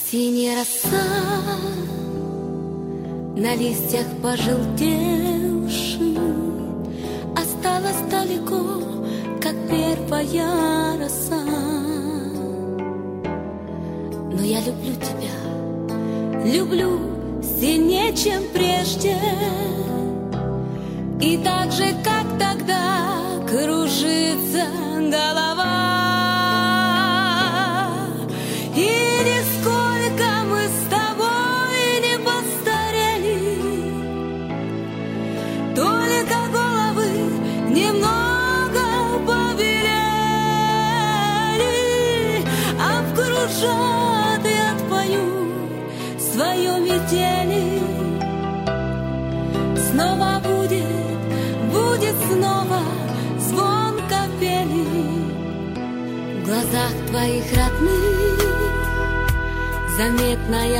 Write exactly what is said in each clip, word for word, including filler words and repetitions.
Синяя роса на листьях пожелтевших осталась далеко, как первая роса. Но я люблю тебя, люблю сильнее, чем прежде, и так же, как тогда, кружится голова. И нисколько мы с тобой не постарели, только головы немного побелели, обкружат и отпоют свое метели. Снова будет, будет снова звон капели в глазах твоих родных, заметная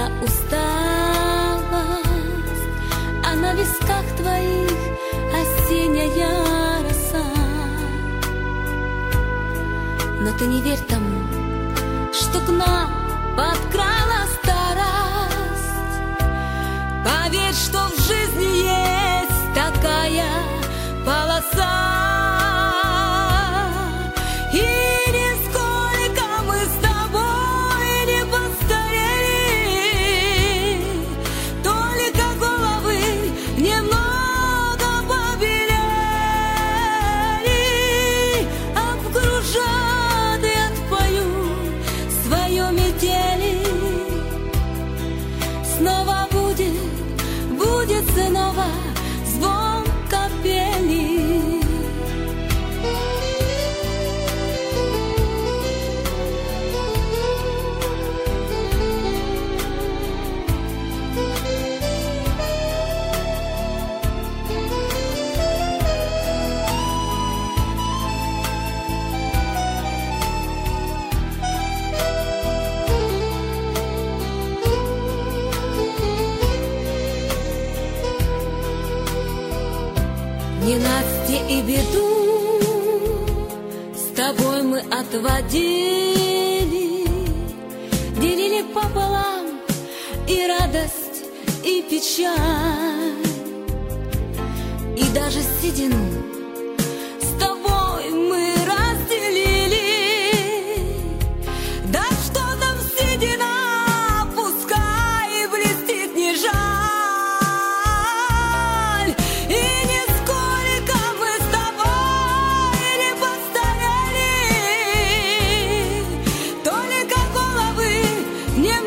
усталость, а на висках твоих осенняя роса. Но ты не верь тому, что к нам подкралась старость. Поверь, что в жизни есть такая полоса. И нисколько мы с тобой не постарели, только головы немного побелели, обкружат и отпоют свое метели. Снова будет, будет снова звон капели. Ненастье и беду с тобой мы отводили, делили пополам и радость, и печаль, и даже седину с тобой мы разделили. Да что там седина, пускай блестит, не жаль. И нисколько мы с тобой не постарели, только головы не